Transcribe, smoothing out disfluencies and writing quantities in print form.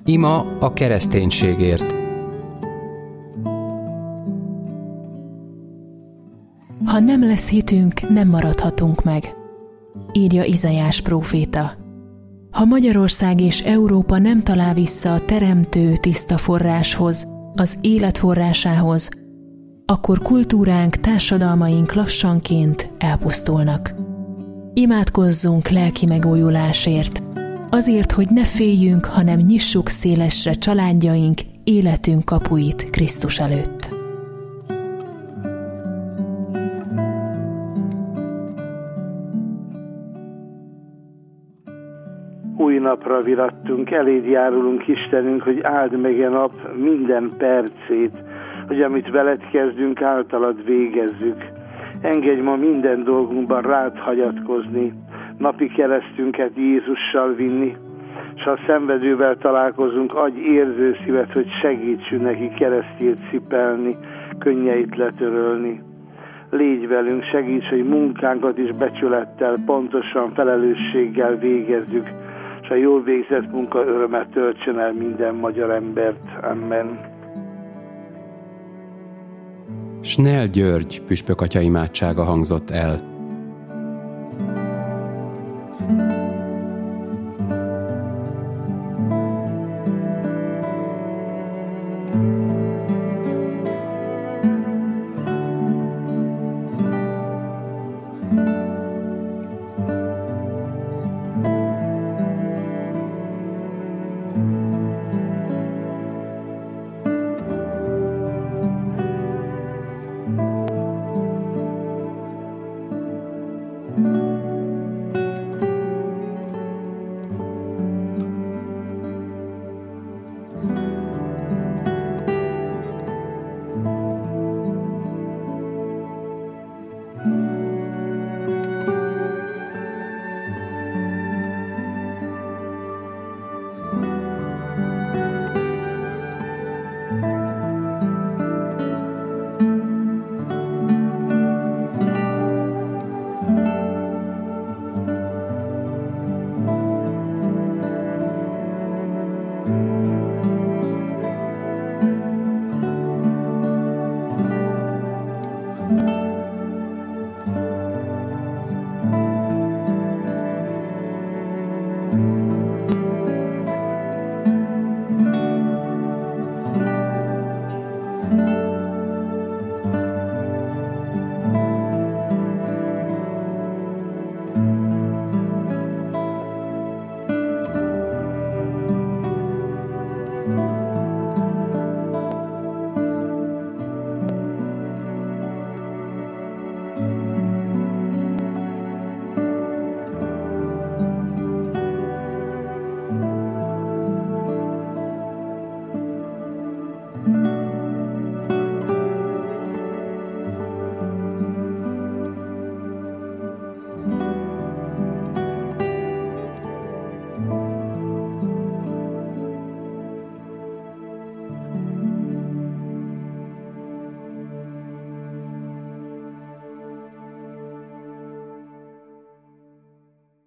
Ima a kereszténységért. Ha nem lesz hitünk, nem maradhatunk meg, írja Izaiás próféta. Ha Magyarország és Európa nem talál vissza a teremtő tiszta forráshoz, az élet forrásához, akkor kultúránk, társadalmaink lassanként elpusztulnak. Imádkozzunk lelki megújulásért, azért, hogy ne féljünk, hanem nyissuk szélesre családjaink, életünk kapuit Krisztus előtt. Új napra virattunk, eléd járulunk, Istenünk, hogy áld meg a nap minden percét, hogy amit veled kezdünk, általad végezzük. Engedj ma minden dolgunkban rád hagyatkozni, napi keresztünket Jézussal vinni, s ha szenvedővel találkozunk, adj érző szívet, hogy segítsünk neki keresztjét cipelni, könnyeit letörölni. Légy velünk, segíts, hogy munkánkat is becsülettel, pontosan felelősséggel végezzük, és a jól végzett munka örömet töltsön el minden magyar embert. Amen. Snell György püspökatya imádsága hangzott el.